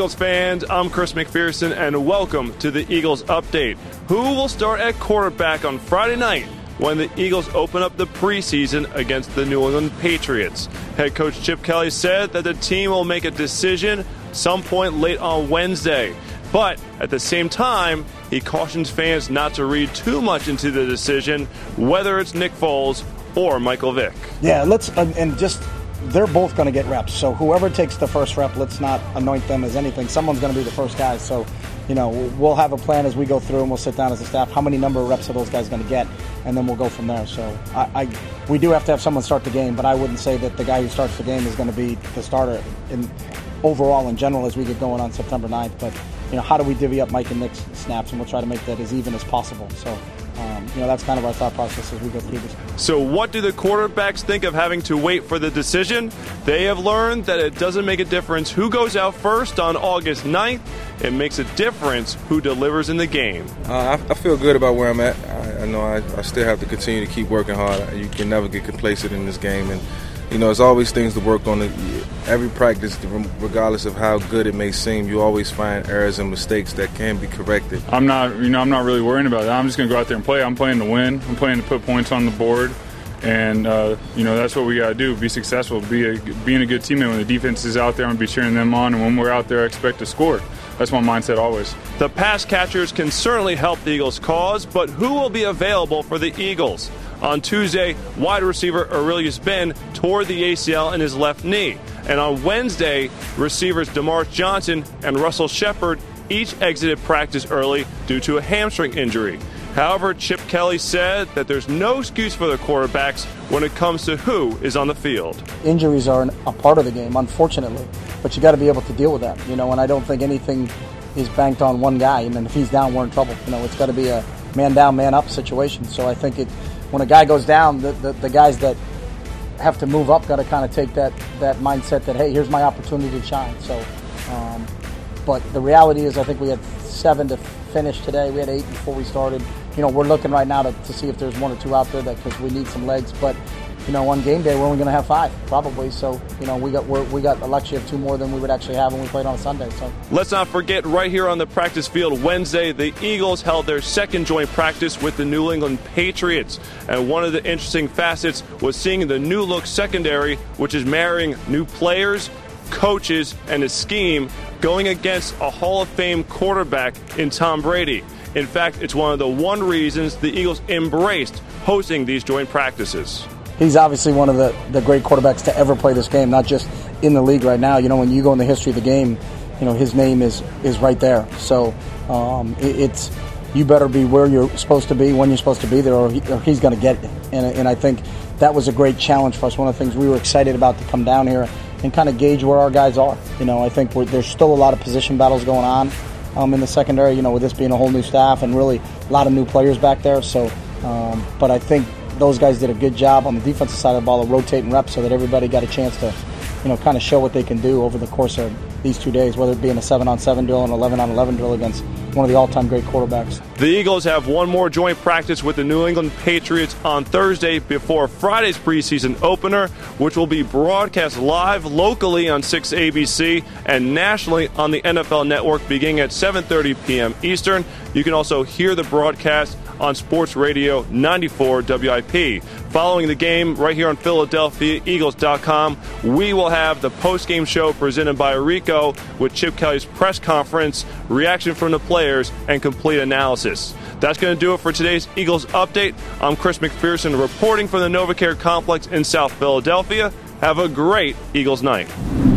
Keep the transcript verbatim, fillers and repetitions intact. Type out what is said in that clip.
Eagles fans? I'm Chris McPherson, and welcome to the Eagles Update. Who will start at quarterback on Friday night when the Eagles open up the preseason against the New England Patriots? Head coach Chip Kelly said that the team will make a decision some point late on Wednesday. But at the same time, he cautions fans not to read too much into the decision, whether it's Nick Foles or Michael Vick. Yeah, let's and just they're both going to get reps. So whoever takes the first rep, let's not anoint them as anything. Someone's going to be the first guy. So, you know, we'll have a plan as we go through, and we'll sit down as a staff. How many number of reps are those guys going to get? And then we'll go from there. So I, I, we do have to have someone start the game, but I wouldn't say that the guy who starts the game is going to be the starter in overall in general as we get going on September ninth. But, you know, how do we divvy up Mike and Nick's snaps, and we'll try to make that as even as possible. So, um, you know, that's kind of our thought process as we go through this. So what do the quarterbacks think of having to wait for the decision? They have learned that it doesn't make a difference who goes out first on August ninth. It makes a difference who delivers in the game. Uh, I, I feel good about where I'm at. I, I know I, I still have to continue to keep working hard. You can never get complacent in this game. And, you know, there's always things to work on. Every practice, regardless of how good it may seem, you always find errors and mistakes that can be corrected. I'm not, you know, I'm not really worrying about that. I'm just going to go out there and play. I'm playing to win. I'm playing to put points on the board. And, uh, you know, that's what we got to do, be successful, be a, being a good teammate. When the defense is out there, I'm going to be cheering them on. And when we're out there, I expect to score. That's my mindset always. The pass catchers can certainly help the Eagles' cause, but who will be available for the Eagles? On Tuesday, wide receiver Aurelius Ben tore the A C L in his left knee. And on Wednesday, receivers DeMarce Johnson and Russell Shepard each exited practice early due to a hamstring injury. However, Chip Kelly said that there's no excuse for the quarterbacks when it comes to who is on the field. Injuries are a part of the game, unfortunately, but you got to be able to deal with that, you know, and I don't think anything is banked on one guy. And then if he's down, we're in trouble. You know, it's got to be a man down, man up situation. So I think it, when a guy goes down, the, the, the guys that have to move up got to kind of take that, that mindset that, hey, here's my opportunity to shine. So, um, but the reality is I think we had seven to finish today. We had eight before we started. You know, we're looking right now to, to see if there's one or two out there that because we need some legs. But, you know, on game day, we're only going to have five, probably. So, you know, we got we're, we got actually have two more than we would actually have when we played on Sunday. So let's not forget, right here on the practice field Wednesday, the Eagles held their second joint practice with the New England Patriots. And one of the interesting facets was seeing the new look secondary, which is marrying new players, coaches, and a scheme going against a Hall of Fame quarterback in Tom Brady. In fact, it's one of the one reasons the Eagles embraced hosting these joint practices. He's obviously one of the, the great quarterbacks to ever play this game, not just in the league right now. You know, when you go in the history of the game, you know, his name is, is right there. So um, it, it's you better be where you're supposed to be, when you're supposed to be there, or, he, or he's going to get it. And, and I think that was a great challenge for us. One of the things we were excited about to come down here and kind of gauge where our guys are. You know, I think we're, there's still a lot of position battles going on um, in the secondary, you know, with this being a whole new staff and really a lot of new players back there. So, um, but I think those guys did a good job on the defensive side of the ball of rotating reps so that everybody got a chance to, you know, kind of show what they can do over the course of these two days, whether it be in a seven on seven drill and eleven on eleven drill against one of the all-time great quarterbacks. The Eagles have one more joint practice with the New England Patriots on Thursday before Friday's preseason opener, which will be broadcast live locally on six A B C and nationally on the N F L Network beginning at seven thirty p.m. Eastern. You can also hear the broadcast on Sports Radio ninety-four W I P. Following the game right here on Philadelphia Eagles dot com, we will have the post-game show presented by Rico with Chip Kelly's press conference, reaction from the players, and complete analysis. That's going to do it for today's Eagles Update. I'm Chris McPherson reporting from the NovaCare Complex in South Philadelphia. Have a great Eagles night.